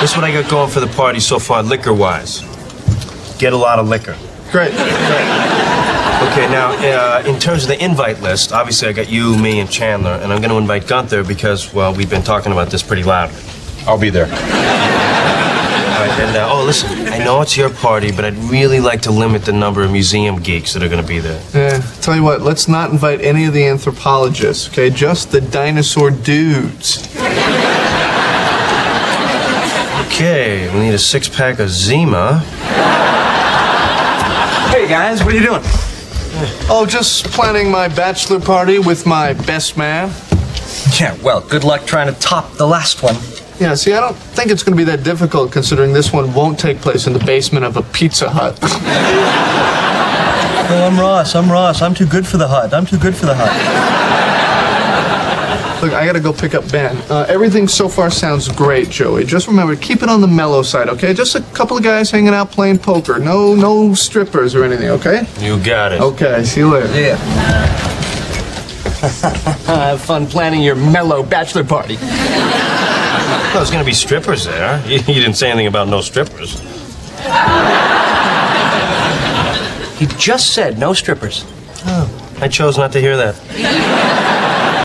This is what I got going for the party so far, liquor-wise. Get a lot of liquor. Great. Okay, now, in terms of the invite list, obviously I got you, me, and Chandler, and I'm going to invite Gunther because, well, we've been talking about this pretty loudly. I'll be there. All right, and, listen, I know it's your party, but I'd really like to limit the number of museum geeks that are going to be there. Yeah, tell you what, let's not invite any of the anthropologists, okay? Just the dinosaur dudes. Okay, we need a six-pack of Zima. Hey, guys, what are you doing? Oh, just planning my bachelor party with my best man. Yeah, well, good luck trying to top the last one. Yeah, see, I don't think it's going to be that difficult considering this one won't take place in the basement of a Pizza Hut. Well, I'm Ross. I'm too good for the Hut. Look, I gotta go pick up Ben. Everything so far sounds great, Joey. Just remember, keep it on the mellow side, okay? Just a couple of guys hanging out playing poker. No strippers or anything, okay? You got it. Okay, see you later. Yeah. Have fun planning your mellow bachelor party. Well, there's going to be strippers there. You didn't say anything about no strippers. He just said no strippers. Oh, I chose not to hear that.